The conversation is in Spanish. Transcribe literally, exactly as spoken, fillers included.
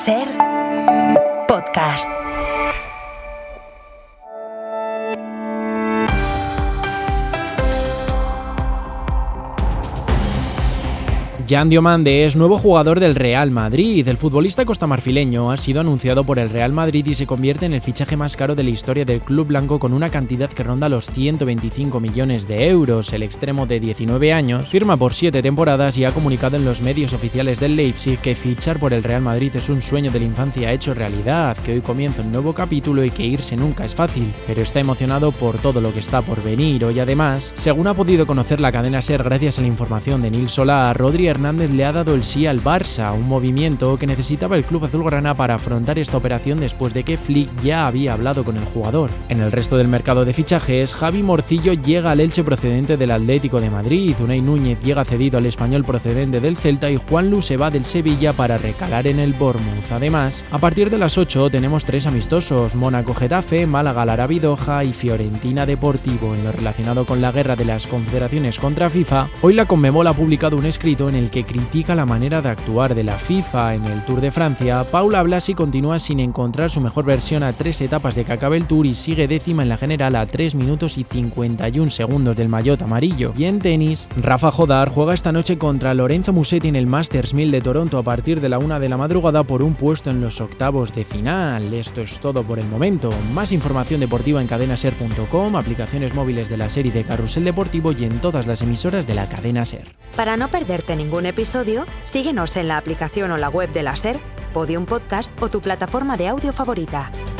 Ser Podcast. Jan Diomande es nuevo jugador del Real Madrid. El futbolista costamarfileño ha sido anunciado por el Real Madrid y se convierte en el fichaje más caro de la historia del club blanco, con una cantidad que ronda los ciento veinticinco millones de euros. El extremo de diecinueve años firma por siete temporadas y ha comunicado en los medios oficiales del Leipzig que fichar por el Real Madrid es un sueño de la infancia hecho realidad, que hoy comienza un nuevo capítulo y que irse nunca es fácil, pero está emocionado por todo lo que está por venir. Hoy además, según ha podido conocer la cadena SER gracias a la información de Nil Solá, Rodri Hernández le ha dado el sí al Barça, un movimiento que necesitaba el club azulgrana para afrontar esta operación después de que Flick ya había hablado con el jugador. En el resto del mercado de fichajes, Javi Morcillo llega al Elche procedente del Atlético de Madrid, Unai Núñez llega cedido al Español procedente del Celta y Juanlu se va del Sevilla para recalar en el Bournemouth. Además, a partir de las ocho tenemos tres amistosos: Mónaco-Getafe, Málaga-Larabí Doha y Fiorentina Deportivo. En lo relacionado con la guerra de las confederaciones contra FIFA, hoy la Conmebol ha publicado un escrito en el que critica la manera de actuar de la FIFA. En el Tour de Francia, Paula Blasi continúa sin encontrar su mejor versión a tres etapas de que acabe el Tour y sigue décima en la general a tres minutos y cincuenta y un segundos del maillot amarillo. Y en tenis, Rafa Jodar juega esta noche contra Lorenzo Musetti en el Masters mil de Toronto a partir de la una de la madrugada por un puesto en los octavos de final. Esto es todo por el momento. Más información deportiva en cadena ser punto com, aplicaciones móviles de la serie de Carrusel Deportivo y en todas las emisoras de la cadena SER. Para no perderte ningún episodio, síguenos en la aplicación o la web de la SER, Podium Podcast o tu plataforma de audio favorita.